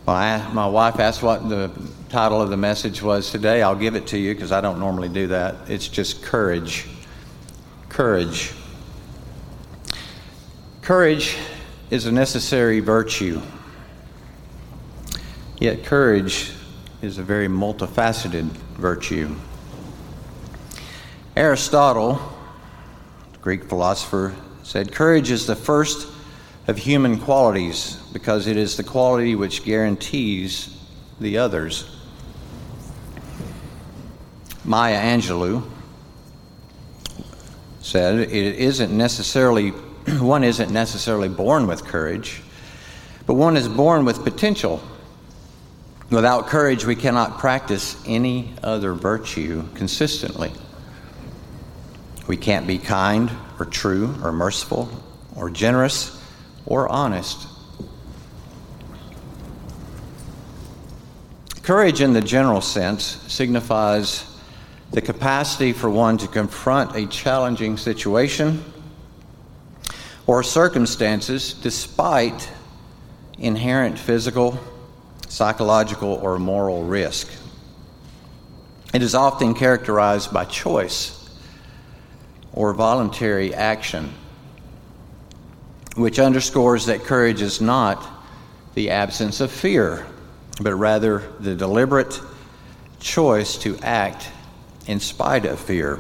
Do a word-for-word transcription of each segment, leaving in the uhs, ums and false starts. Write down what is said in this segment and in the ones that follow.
My, my wife asked what the title of the message was today. I'll give it to you because I don't normally do that. It's just courage. Courage. Courage is a necessary virtue. Yet courage is a very multifaceted virtue. Aristotle, the Greek philosopher, said, "Courage is the first of human qualities because it is the quality which guarantees the others." Maya Angelou said, "It isn't necessarily, one isn't necessarily born with courage, but one is born with potential. Without courage, we cannot practice any other virtue consistently. We can't be kind or true or merciful or generous or honest." Courage in the general sense signifies the capacity for one to confront a challenging situation or circumstances despite inherent physical, psychological, or moral risk. It is often characterized by choice or voluntary action, which underscores that courage is not the absence of fear, but rather the deliberate choice to act in spite of fear.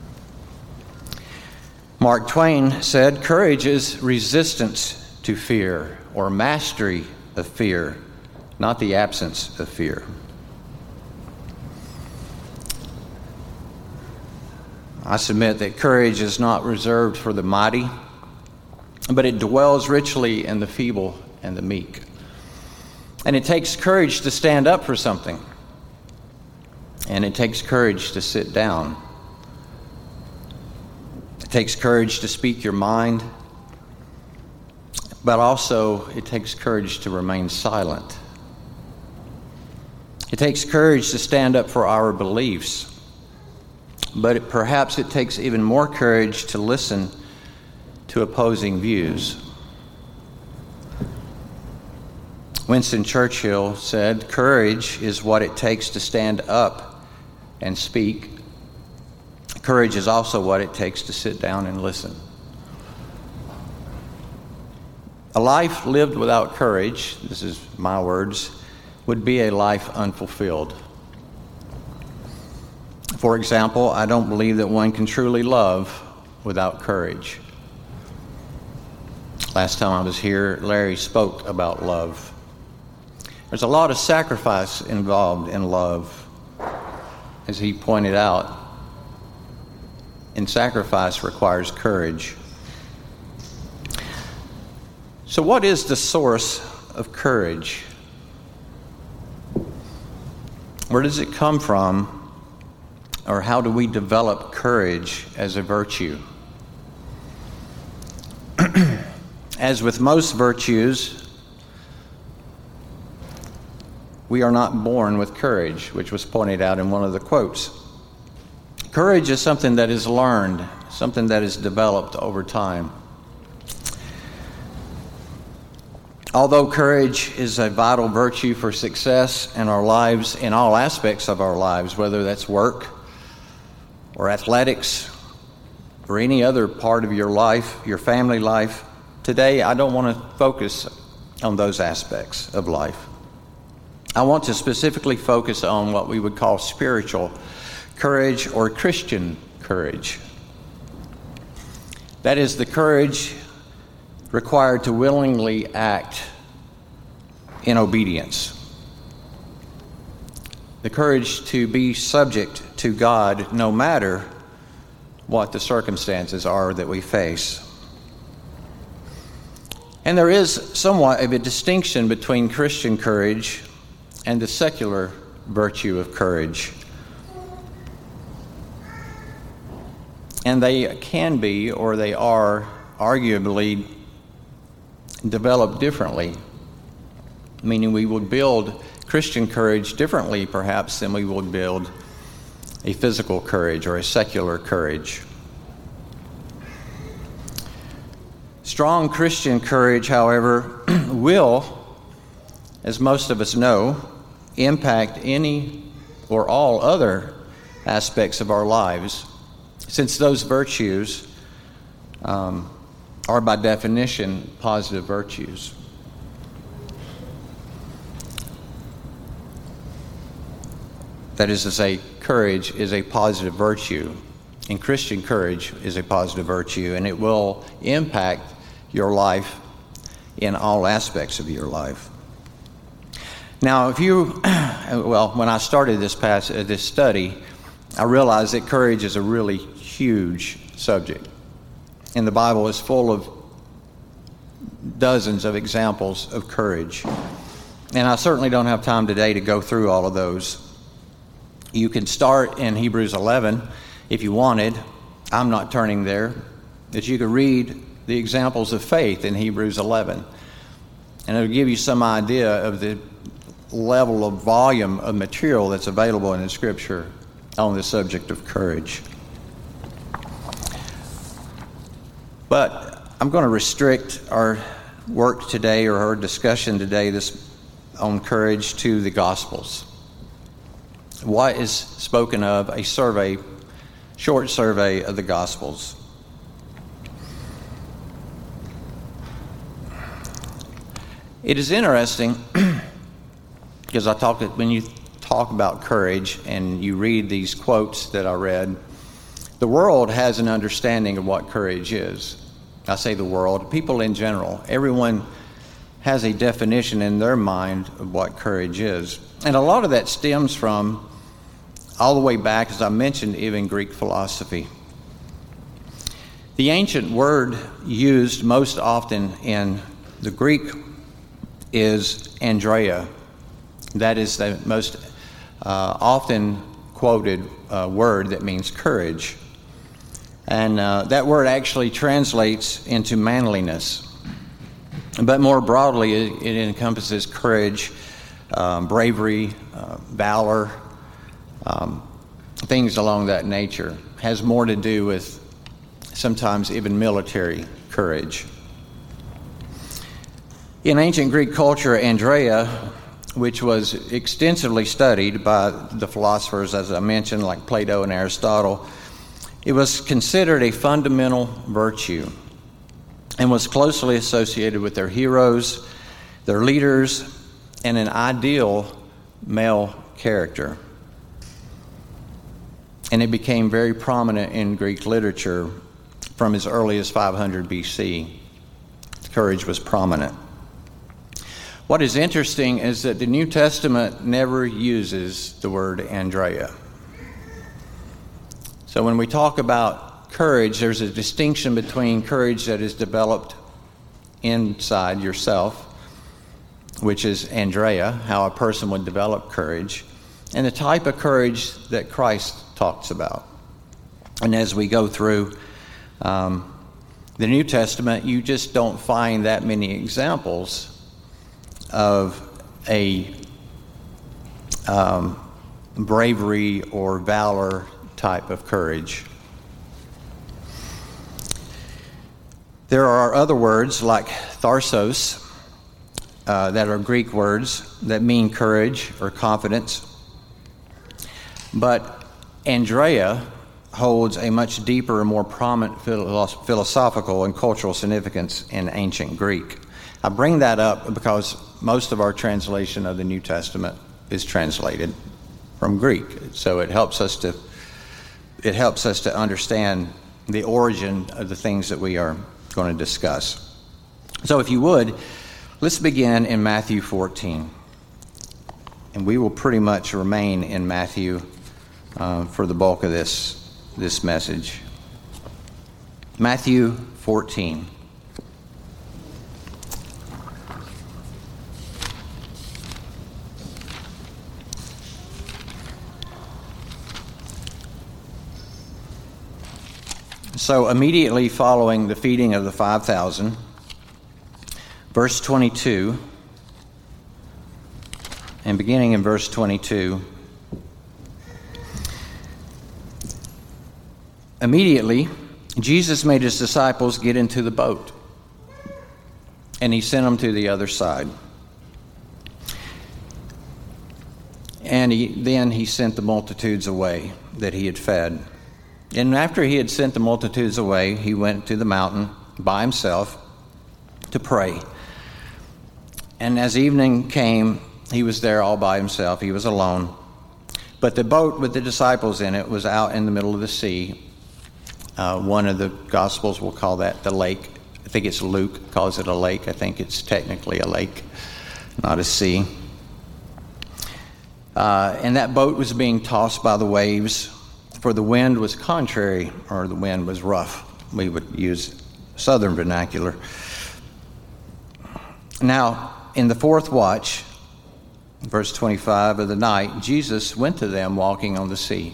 Mark Twain said, "Courage is resistance to fear or mastery of fear, not the absence of fear." I submit that courage is not reserved for the mighty, but it dwells richly in the feeble and the meek. And it takes courage to stand up for something. And it takes courage to sit down. It takes courage to speak your mind, but also it takes courage to remain silent. It takes courage to stand up for our beliefs, but it, perhaps it takes even more courage to listen to opposing views. Winston Churchill said, "Courage is what it takes to stand up and speak. Courage is also what it takes to sit down and listen." A life lived without courage, this is my words, would be a life unfulfilled. For example, I don't believe that one can truly love without courage. Last time I was here, Larry spoke about love. There's a lot of sacrifice involved in love, as he pointed out, and sacrifice requires courage. So what is the source of courage? Where does it come from, or how do we develop courage as a virtue? As with most virtues, we are not born with courage, which was pointed out in one of the quotes. Courage is something that is learned, something that is developed over time. Although courage is a vital virtue for success in our lives, in all aspects of our lives, whether that's work or athletics or any other part of your life, your family life, today I don't want to focus on those aspects of life. I want to specifically focus on what we would call spiritual courage or Christian courage. That is the courage required to willingly act in obedience. The courage to be subject to God no matter what the circumstances are that we face. And there is somewhat of a distinction between Christian courage and the secular virtue of courage. And they can be, or they are, arguably developed differently, meaning we would build Christian courage differently, perhaps, than we would build a physical courage or a secular courage. Strong Christian courage, however, will as most of us know, impact any or all other aspects of our lives, since those virtues um, are by definition positive virtues. That is to say, courage is a positive virtue, and Christian courage is a positive virtue, and it will impact your life in all aspects of your life. Now, if you, well, when I started this pass, this study, I realized that courage is a really huge subject, and the Bible is full of dozens of examples of courage. And I certainly don't have time today to go through all of those. You can start in Hebrews eleven if you wanted. I'm not turning there. But you could read the examples of faith in Hebrews eleven. And it'll give you some idea of the level of volume of material that's available in the Scripture on the subject of courage. But I'm going to restrict our work today, or our discussion today this on courage, to the Gospels. What is spoken of, a survey, short survey of the Gospels. It is interesting because I talked when you talk about courage and you read these quotes that I read, the world has an understanding of what courage is. I say the world, people in general, everyone has a definition in their mind of what courage is. And a lot of that stems from all the way back, as I mentioned, even Greek philosophy. The ancient word used most often in the Greek is Andrea. That is the most uh, often quoted uh, word that means courage. And uh, that word actually translates into manliness. But more broadly, it, it encompasses courage, um, bravery, uh, valor, um, things along that nature. It has more to do with sometimes even military courage. In ancient Greek culture, Andrea, which was extensively studied by the philosophers, as I mentioned, like Plato and Aristotle, it was considered a fundamental virtue and was closely associated with their heroes, their leaders, and an ideal male character. And it became very prominent in Greek literature from as early as five hundred B C. Courage was prominent. What is interesting is that the New Testament never uses the word Andrea. So when we talk about courage, there's a distinction between courage that is developed inside yourself, which is Andrea, how a person would develop courage, and the type of courage that Christ talks about. And as we go through um, the New Testament, you just don't find that many examples of a um, bravery or valor type of courage. There are other words like tharsos uh, that are Greek words that mean courage or confidence. But Andrea holds a much deeper and more prominent philosophical and cultural significance in ancient Greek. I bring that up because most of our translation of the New Testament is translated from Greek, so it helps us to it helps us to understand the origin of the things that we are going to discuss. So, if you would, let's begin in Matthew fourteen, and we will pretty much remain in Matthew uh, for the bulk of this this message. Matthew fourteen. So immediately following the feeding of the five thousand, verse twenty-two, and beginning in verse twenty-two, immediately Jesus made his disciples get into the boat, and he sent them to the other side. And he, then he sent the multitudes away that he had fed. And after he had sent the multitudes away, he went to the mountain by himself to pray. And as evening came, he was there all by himself. He was alone. But the boat with the disciples in it was out in the middle of the sea. Uh, one of the Gospels will call that the lake. I think it's Luke calls it a lake. I think it's technically a lake, not a sea. Uh, and that boat was being tossed by the waves, for the wind was contrary, or the wind was rough. We would use southern vernacular. Now, in the fourth watch, verse twenty-five of the night, Jesus went to them walking on the sea.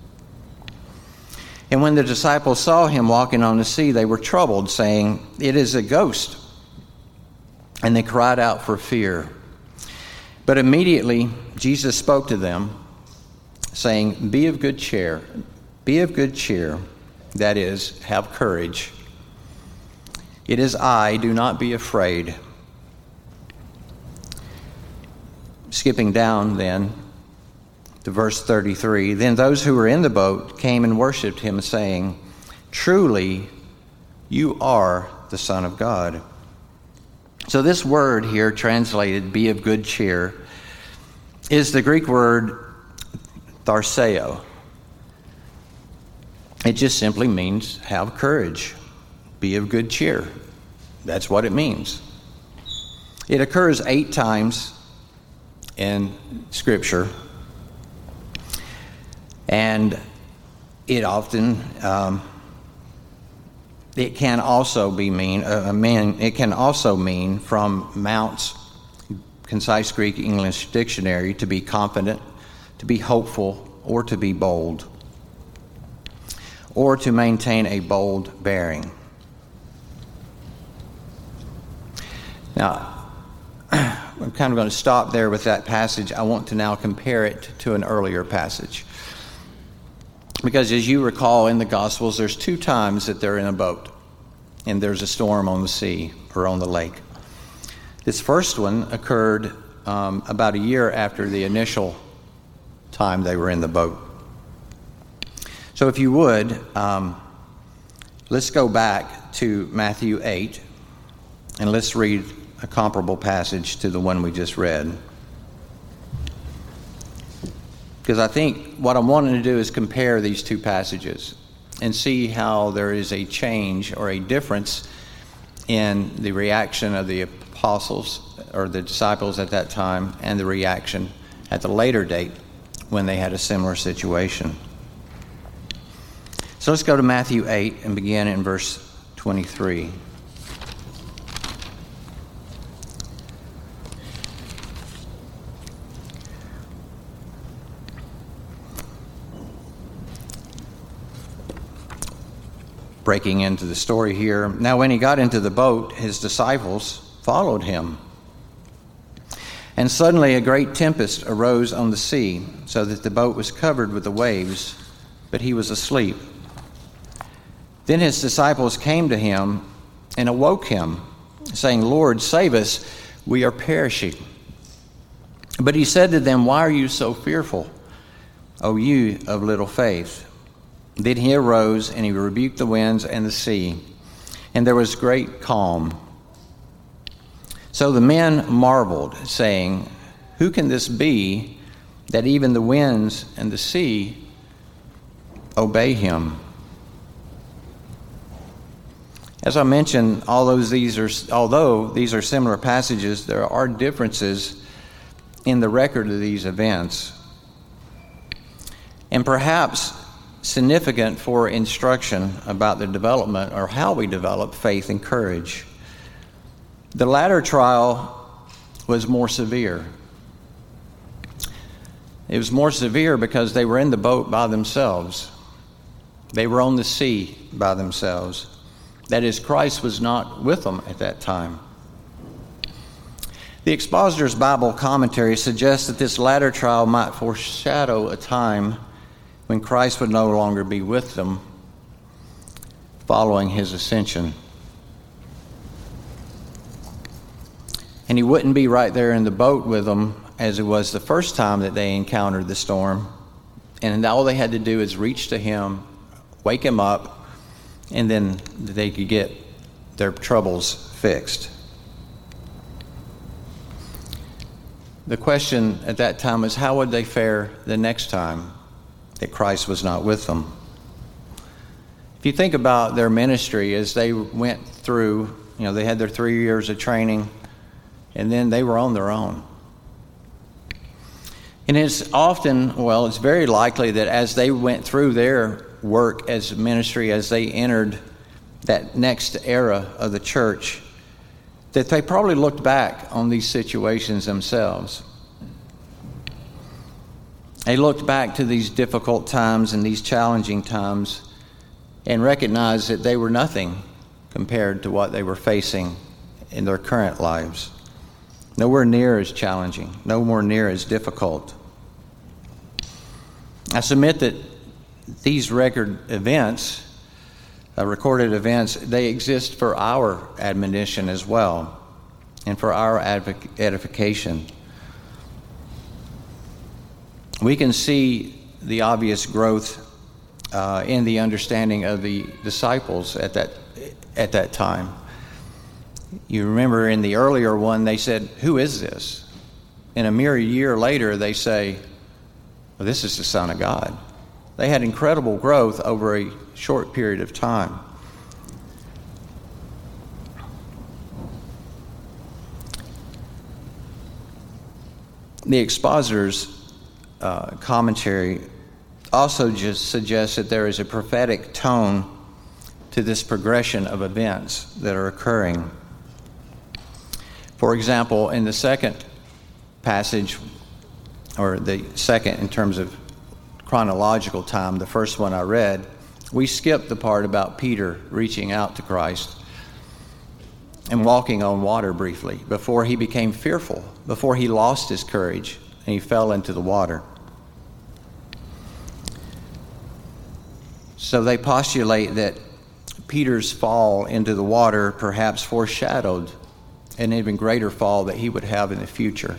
And when the disciples saw him walking on the sea, they were troubled, saying, "It is a ghost." And they cried out for fear. But immediately Jesus spoke to them, saying, Be of good cheer. Be of good cheer. That is, have courage. It is I, do not be afraid. Skipping down then to verse thirty-three, then those who were in the boat came and worshipped him, saying, Truly, you are the Son of God. So this word here, translated be of good cheer, is the Greek word tharseo. It just simply means have courage, be of good cheer. That's what it means. It occurs eight times in Scripture, and it often um, it can also be mean uh, mean it can also mean, from Mount's Concise Greek English Dictionary, to be confident, to be hopeful, or to be bold, or to maintain a bold bearing. Now, I'm kind of going to stop there with that passage. I want to now compare it to an earlier passage. Because as you recall in the Gospels, there's two times that they're in a boat and there's a storm on the sea or on the lake. This first one occurred um, about a year after the initial time they were in the boat. So if you would, um, let's go back to Matthew eight and let's read a comparable passage to the one we just read. Because I think what I'm wanting to do is compare these two passages and see how there is a change or a difference in the reaction of the apostles or the disciples at that time and the reaction at the later date when they had a similar situation. So let's go to Matthew eight and begin in verse twenty-three. Breaking into the story here. Now when he got into the boat, his disciples followed him. And suddenly a great tempest arose on the sea, so that the boat was covered with the waves, but he was asleep. Then his disciples came to him and awoke him, saying, Lord, save us, we are perishing. But he said to them, Why are you so fearful, O you of little faith? Then he arose and he rebuked the winds and the sea, and there was great calm. So the men marveled, saying, Who can this be, that even the winds and the sea obey him? As I mentioned, although these are, although these are similar passages, there are differences in the record of these events. And perhaps significant for instruction about the development or how we develop faith and courage. The latter trial was more severe. It was more severe because they were in the boat by themselves. They were on the sea by themselves. That is, Christ was not with them at that time. The Expositor's Bible Commentary suggests that this latter trial might foreshadow a time when Christ would no longer be with them following his ascension. And he wouldn't be right there in the boat with them as it was the first time that they encountered the storm. And all they had to do is reach to him, wake him up, and then they could get their troubles fixed. The question at that time was, how would they fare the next time that Christ was not with them? If you think about their ministry as they went through, you know, they had their three years of training, and then they were on their own. And it's often, well, it's very likely that as they went through their work as ministry, as they entered that next era of the church, that they probably looked back on these situations themselves. They looked back to these difficult times and these challenging times and recognized that they were nothing compared to what they were facing in their current lives. Nowhere near as challenging, nowhere near as difficult. I submit that these record events, uh, recorded events, they exist for our admonition as well, and for our advoc- edification. We can see the obvious growth uh, in the understanding of the disciples at that at that time. You remember in the earlier one, they said, "Who is this?" And a mere year later, they say, well, "This is the Son of God." They had incredible growth over a short period of time. The expositor's uh, commentary also just suggests that there is a prophetic tone to this progression of events that are occurring. For example, in the second passage, or the second in terms of chronological time, the first one I read, we skipped the part about Peter reaching out to Christ and walking on water briefly before he became fearful, before he lost his courage and he fell into the water. So they postulate that Peter's fall into the water perhaps foreshadowed an even greater fall that he would have in the future.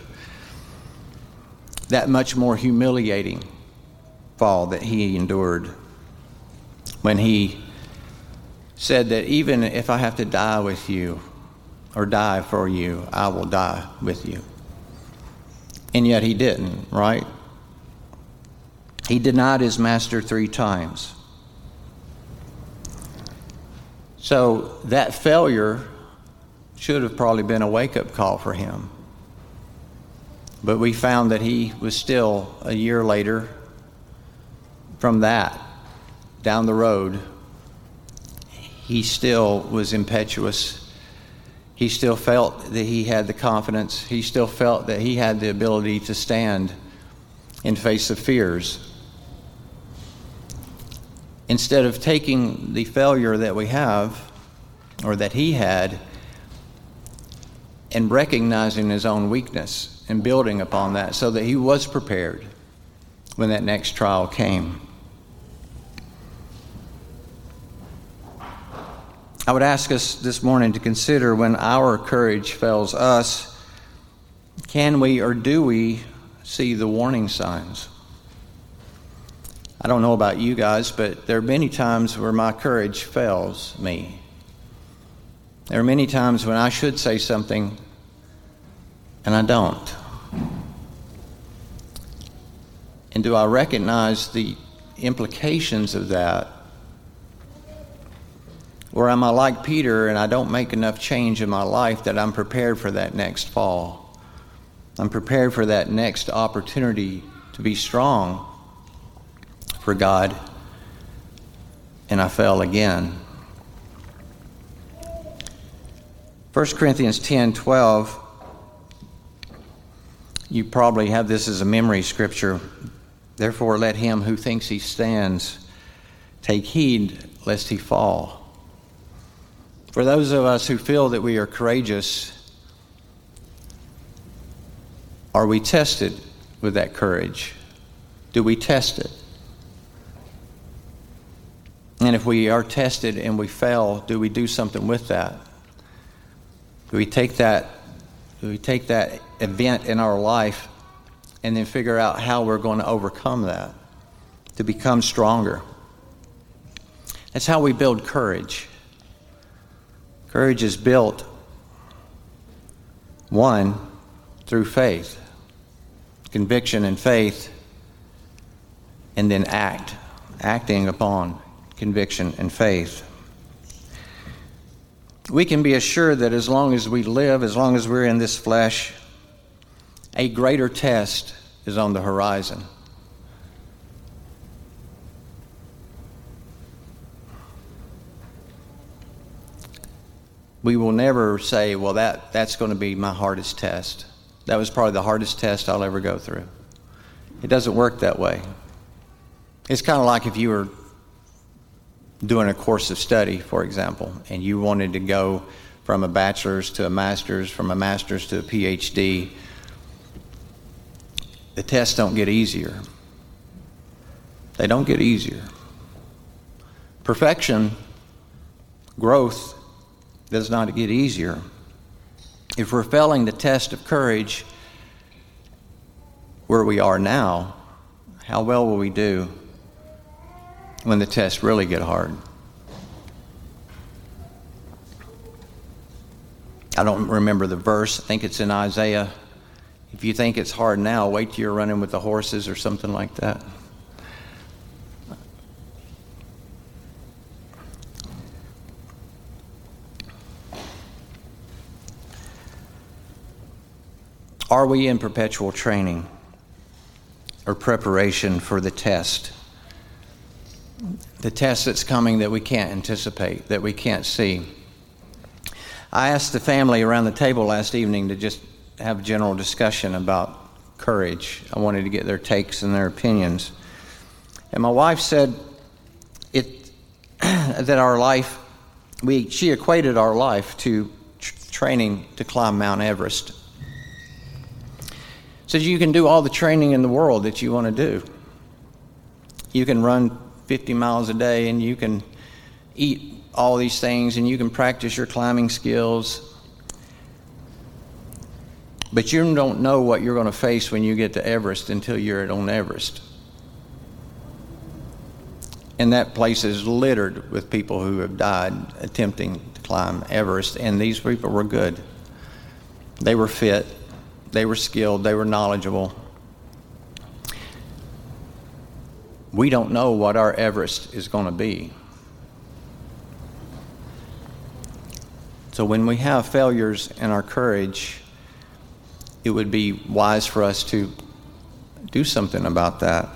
That much more humiliating fall that he endured when he said that even if I have to die with you or die for you, I will die with you. And yet he didn't, right? He denied his master three times. So that failure should have probably been a wake-up call for him. But we found that he was still, a year later, from that, down the road, he still was impetuous. He still felt that he had the confidence. He still felt that he had the ability to stand in face of fears. Instead of taking the failure that we have, or that he had, and recognizing his own weakness and building upon that so that he was prepared when that next trial came. I would ask us this morning to consider, when our courage fails us, can we or do we see the warning signs? I don't know about you guys, but there are many times where my courage fails me. There are many times when I should say something and I don't. And do I recognize the implications of that? Or am I like Peter and I don't make enough change in my life that I'm prepared for that next fall? I'm prepared for that next opportunity to be strong for God, and I fell again. First Corinthians ten twelve, you probably have this as a memory scripture. Therefore let him who thinks he stands take heed lest he fall. For those of us who feel that we are courageous, are we tested with that courage? Do we test it? And if we are tested and we fail, do we do something with that? Do we take that, do we take that event in our life and then figure out how we're going to overcome that, to become stronger. That's how we build courage. Courage is built, one, through faith, conviction and faith, and then act, acting upon conviction and faith. We can be assured that as long as we live, as long as we're in this flesh, a greater test is on the horizon. We will never say, well, that, that's going to be my hardest test. That was probably the hardest test I'll ever go through. It doesn't work that way. It's kind of like if you were doing a course of study, for example, and you wanted to go from a bachelor's to a master's, from a master's to a P H D. The tests don't get easier. They don't get easier. Perfection, growth, does not get easier. If we're failing the test of courage where we are now, how well will we do when the tests really get hard? I don't remember the verse. I think it's in Isaiah. If you think it's hard now, wait till you're running with the horses or something like that. Are we in perpetual training or preparation for the test? The test that's coming that we can't anticipate, that we can't see. I asked the family around the table last evening to just have a general discussion about courage. I wanted to get their takes and their opinions. And my wife said it that our life, we she equated our life to tr- training to climb Mount Everest. So you can do all the training in the world that you want to do. You can run fifty miles a day, and you can eat all these things, and you can practice your climbing skills. But you don't know what you're going to face when you get to Everest until you're on Everest. And that place is littered with people who have died attempting to climb Everest, and these people were good. They were fit. They were skilled, they were knowledgeable. We don't know what our Everest is going to be. So when we have failures in our courage, it would be wise for us to do something about that.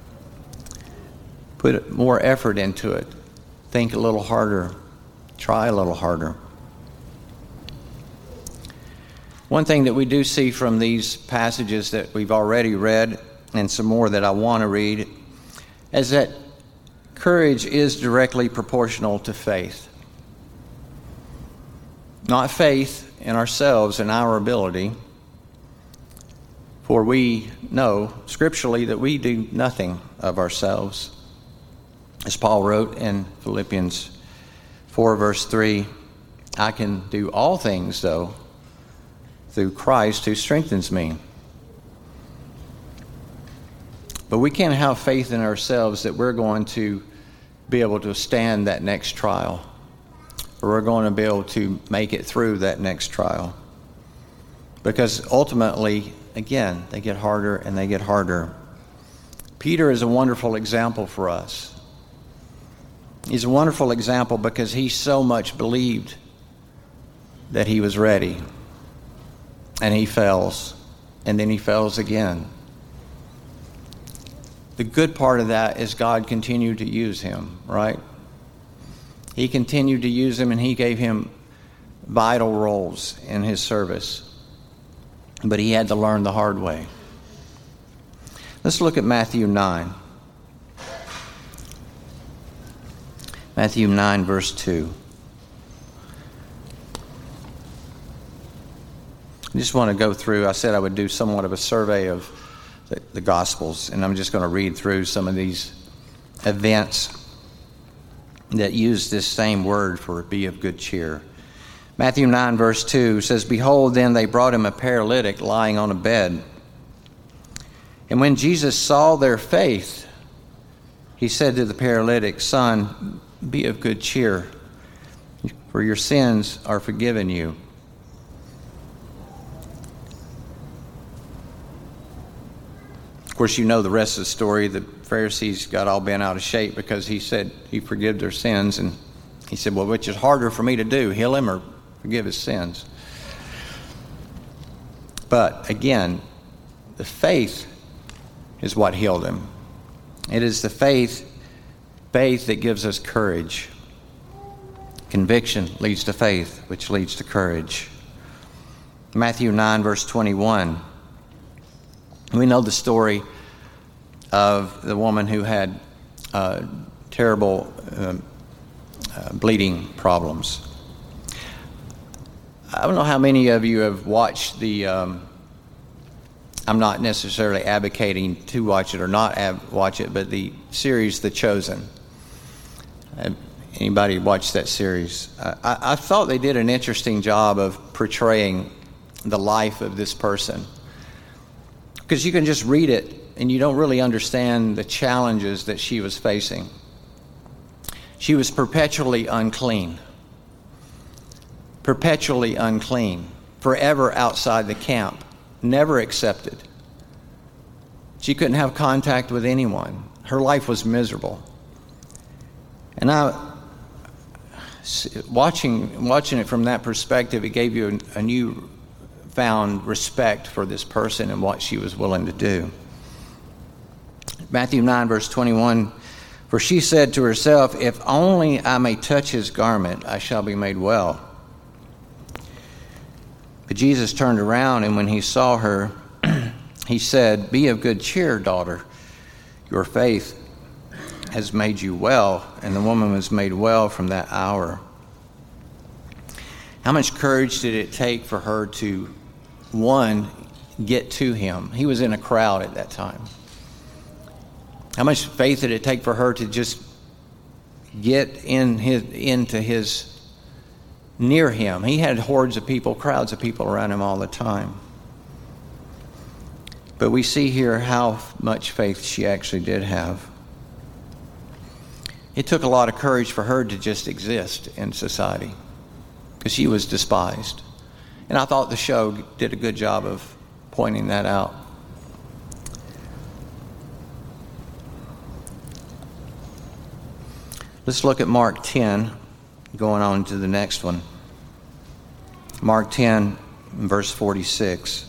Put more effort into it. Think a little harder. Try a little harder. One thing that we do see from these passages that we've already read, and some more that I want to read, is that courage is directly proportional to faith. Not faith in ourselves and our ability, for we know scripturally that we do nothing of ourselves. As Paul wrote in Philippians four, verse three, I can do all things, though, through Christ who strengthens me. But we can't have faith in ourselves that we're going to be able to stand that next trial, or we're going to be able to make it through that next trial. Because ultimately, again, they get harder and they get harder. Peter is a wonderful example for us. He's a wonderful example because he so much believed that he was ready. And he fails, and then he fails again. The good part of that is God continued to use him, right? He continued to use him, and he gave him vital roles in his service. But he had to learn the hard way. Let's look at Matthew nine. Matthew nine, verse two. I just want to go through, I said I would do somewhat of a survey of the, the Gospels, and I'm just going to read through some of these events that use this same word for be of good cheer. Matthew nine, verse two says, Behold, then they brought him a paralytic lying on a bed. And when Jesus saw their faith, he said to the paralytic, "Son, be of good cheer, for your sins are forgiven you." Of course, you know the rest of the story. The Pharisees got all bent out of shape because he said he forgive their sins. And he said, well, which is harder for me to do, heal him or forgive his sins? But again, the faith is what healed him. It is the faith, faith that gives us courage. Conviction leads to faith, which leads to courage. Matthew nine, verse twenty-one. We know the story of the woman who had uh, terrible uh, uh, bleeding problems. I don't know how many of you have watched the, um, I'm not necessarily advocating to watch it or not ab- watch it, but the series The Chosen. Uh, anybody watched that series? Uh, I, I thought they did an interesting job of portraying the life of this person. Because you can just read it and you don't really understand the challenges that she was facing. She was perpetually unclean. Perpetually unclean. Forever outside the camp. Never accepted. She couldn't have contact with anyone. Her life was miserable. And I, watching, watching it from that perspective, it gave you a, a new found respect for this person and what she was willing to do. Matthew nine, verse twenty-one, for she said to herself, if only I may touch his garment, I shall be made well. But Jesus turned around, and when he saw her, he said, be of good cheer, daughter. Your faith has made you well. And the woman was made well from that hour. How much courage did it take for her to, one, get to him? He was in a crowd at that time. How much faith did it take for her to just get in his, into his, near him? He had hordes of people, crowds of people around him all the time. But we see here how much faith she actually did have. It took a lot of courage for her to just exist in society, because she was despised. And I thought the show did a good job of pointing that out. Let's look at Mark ten, going on to the next one. Mark ten, verse forty-six.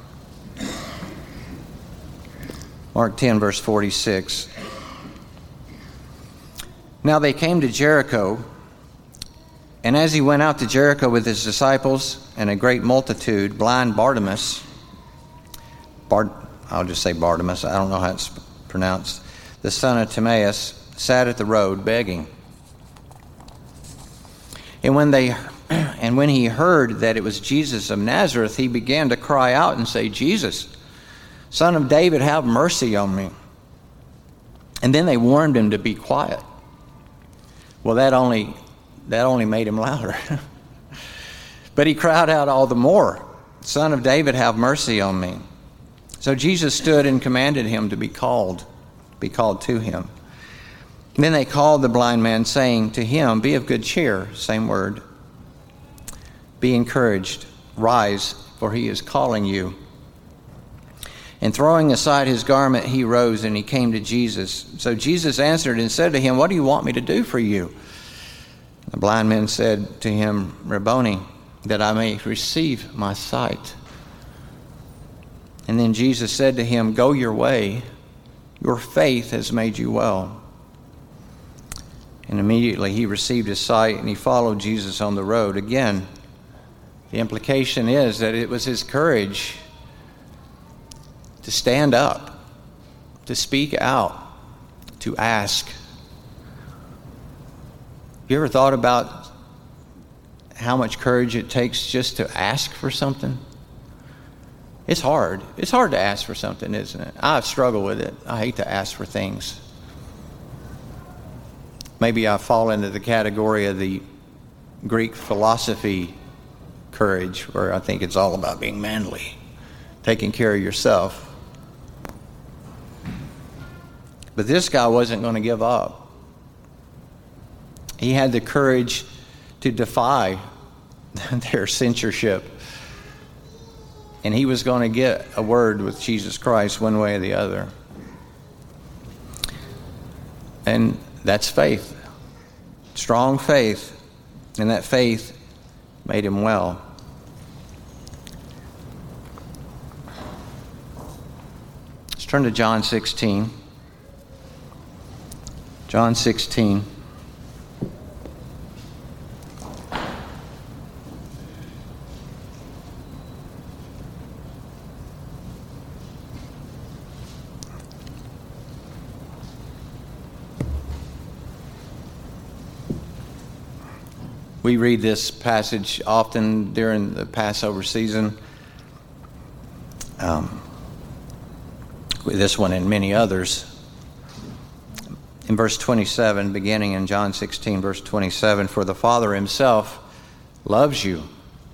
Mark ten, verse forty-six. Now they came to Jericho, and as he went out to Jericho with his disciples and a great multitude, blind Bartimaeus, Bart, I'll just say Bartimaeus, I don't know how it's pronounced, the son of Timaeus, sat at the road begging. And when they and when he heard that it was Jesus of Nazareth, he began to cry out and say, Jesus, Son of David, have mercy on me. And then they warned him to be quiet. Well, that only that only made him louder. But he cried out all the more, Son of David, have mercy on me. So Jesus stood and commanded him to be called, be called to him. And then they called the blind man, saying to him, be of good cheer, same word. Be encouraged, rise, for he is calling you. And throwing aside his garment, he rose and he came to Jesus. So Jesus answered and said to him, what do you want me to do for you? The blind man said to him, Rabboni, that I may receive my sight. And then Jesus said to him, go your way, your faith has made you well. And immediately he received his sight and he followed Jesus on the road. Again, the implication is that it was his courage to stand up, to speak out, to ask. Have you ever thought about how much courage it takes just to ask for something? It's hard. It's hard to ask for something, isn't it? I've struggled with it. I hate to ask for things. Maybe I fall into the category of the Greek philosophy courage, where I think it's all about being manly, taking care of yourself. But this guy wasn't going to give up. He had the courage to defy their censorship. And he was going to get a word with Jesus Christ one way or the other. And that's faith. Strong faith. And that faith made him well. Let's turn to John sixteen. John sixteen. We read this passage often during the Passover season. Um, this one and many others. In verse twenty-seven, beginning in John sixteen, verse twenty-seven, for the Father himself loves you,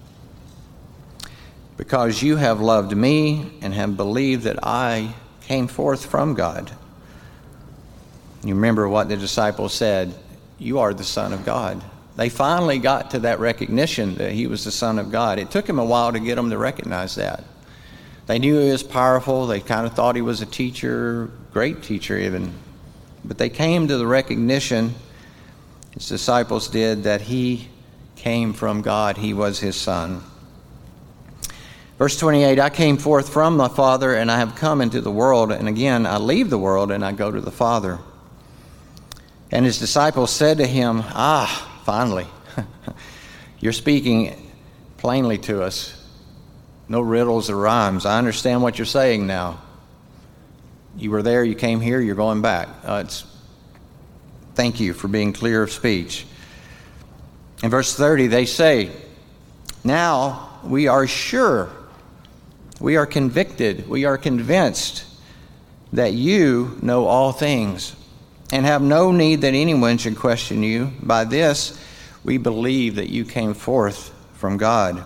because you have loved me and have believed that I came forth from God. You remember what the disciples said, you are the Son of God. They finally got to that recognition that he was the Son of God. It took him a while to get them to recognize that. They knew he was powerful. They kind of thought he was a teacher, great teacher even. But they came to the recognition, his disciples did, that he came from God. He was his Son. Verse twenty-eight, I came forth from my Father, and I have come into the world. And again, I leave the world, and I go to the Father. And his disciples said to him, ah, finally, you're speaking plainly to us. No riddles or rhymes. I understand what you're saying now. You were there, you came here, you're going back. Uh, it's, thank you for being clear of speech. In verse thirty, they say, now we are sure, we are convicted, we are convinced that you know all things and have no need that anyone should question you. By this, we believe that you came forth from God.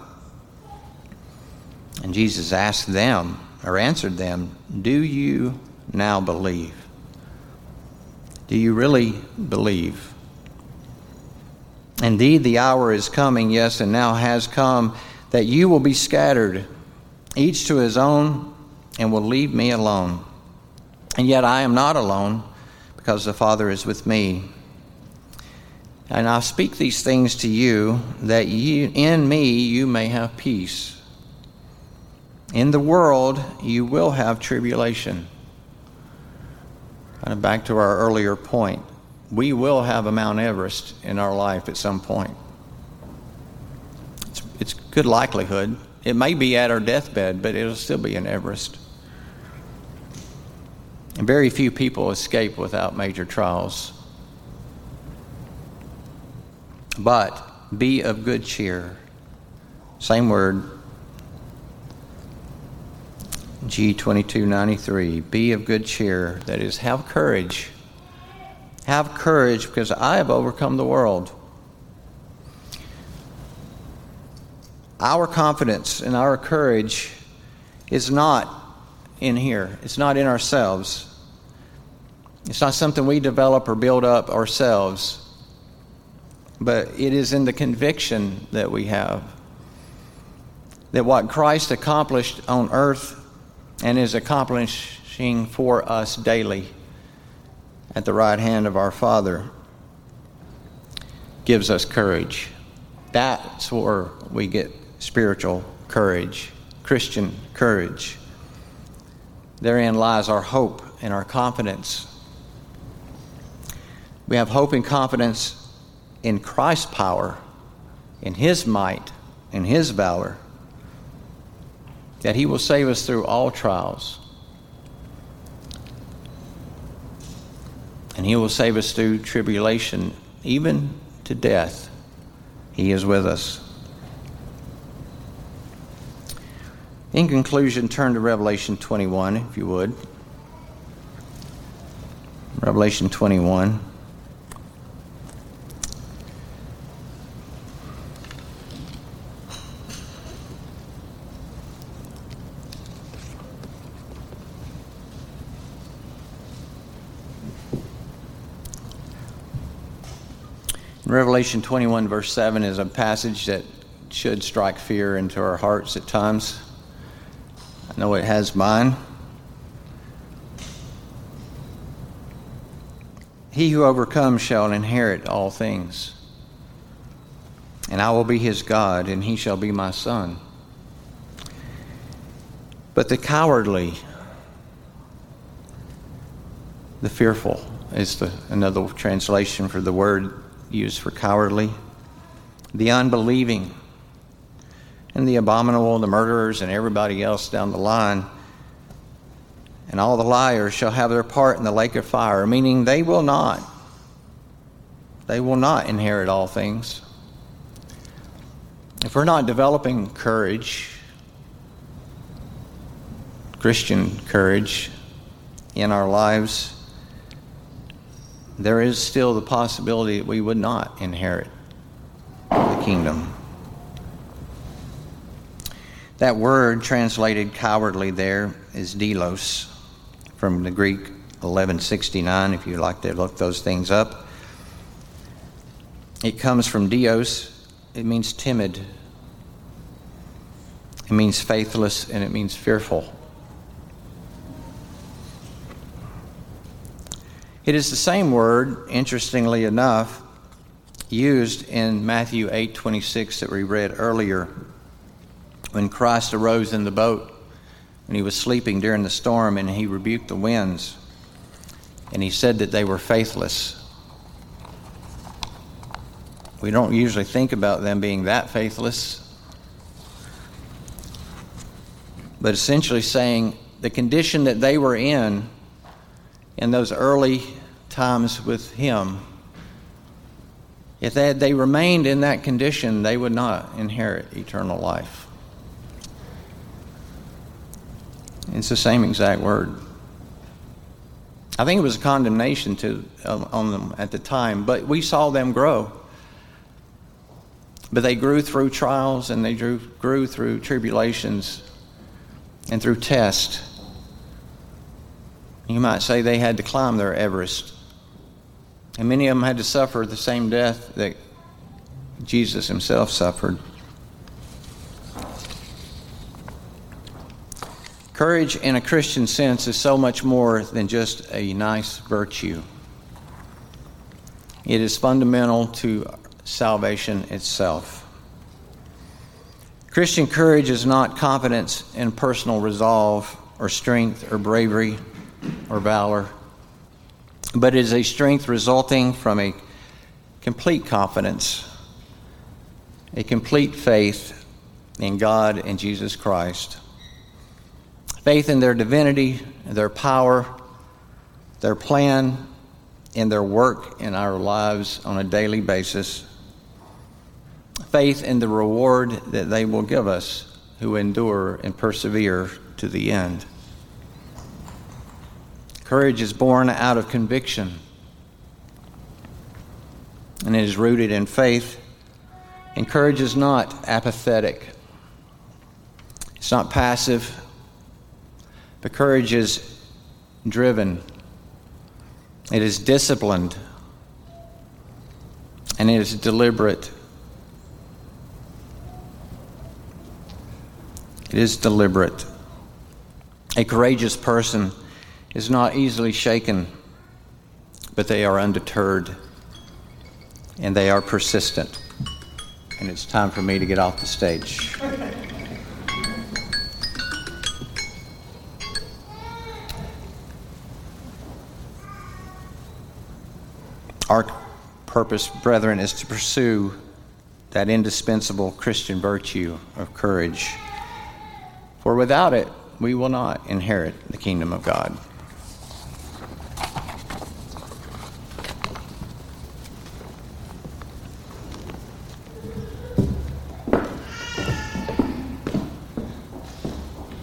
And Jesus asked them, or answered them, do you now believe? Do you really believe? Indeed, the hour is coming, yes, and now has come, that you will be scattered, each to his own, and will leave me alone. And yet I am not alone, because the Father is with me. And I speak these things to you, that you, in me you may have peace. In the world you will have tribulation. Kind of back to our earlier point. We will have a Mount Everest in our life at some point. It's, it's good likelihood. It may be at our deathbed, but it'll still be an Everest. And very few people escape without major trials. But be of good cheer. Same word. G twenty-two ninety-three. Be of good cheer. That is, have courage. Have courage, because I have overcome the world. Our confidence and our courage is not in here. It's not in ourselves. It's not something we develop or build up ourselves. But it is in the conviction that we have that what Christ accomplished on earth and is accomplishing for us daily at the right hand of our Father gives us courage. That's where we get spiritual courage, Christian courage. Therein lies our hope and our confidence. We have hope and confidence in Christ's power, in his might, in his valor, that he will save us through all trials. And he will save us through tribulation, even to death. He is with us. In conclusion, turn to Revelation twenty-one, if you would. Revelation twenty-one. Revelation twenty-one, verse seven is a passage that should strike fear into our hearts at times. I know it has mine. He who overcomes shall inherit all things, and I will be his God, and he shall be my son. But the cowardly, the fearful is the, another translation for the word used for cowardly, the unbelieving, and the abominable, the murderers, and everybody else down the line, and all the liars shall have their part in the lake of fire, meaning they will not, they will not inherit all things. If we're not developing courage, Christian courage in our lives, there is still the possibility that we would not inherit the kingdom. That word translated cowardly there is delos, from the Greek eleven sixty-nine, if you'd like to look those things up. It comes from dios. It means timid. It means faithless, and it means fearful. It is the same word, interestingly enough, used in Matthew eight twenty-six that we read earlier, when Christ arose in the boat and he was sleeping during the storm, and he rebuked the winds, and he said that they were faithless. We don't usually think about them being that faithless, but essentially saying the condition that they were in in those early times with him, if they, had, they remained in that condition, they would not inherit eternal life. It's the same exact word. I think it was a condemnation to um, on them at the time, but we saw them grow. But they grew through trials, and they grew, grew through tribulations and through tests. You might say they had to climb their Everest. And many of them had to suffer the same death that Jesus himself suffered. Courage in a Christian sense is so much more than just a nice virtue. It is fundamental to salvation itself. Christian courage is not confidence in personal resolve or strength or bravery or valor, but it is a strength resulting from a complete confidence, a complete faith in God and Jesus Christ. Faith in their divinity, their power, their plan, and their work in our lives on a daily basis. Faith in the reward that they will give us who endure and persevere to the end. Courage is born out of conviction, and it is rooted in faith. And courage is not apathetic. It's not passive. But courage is driven. It is disciplined. And it is deliberate. It is deliberate. A courageous person is not easily shaken, but they are undeterred, and they are persistent. And it's time for me to get off the stage. Our purpose, brethren, is to pursue that indispensable Christian virtue of courage. For without it, we will not inherit the kingdom of God.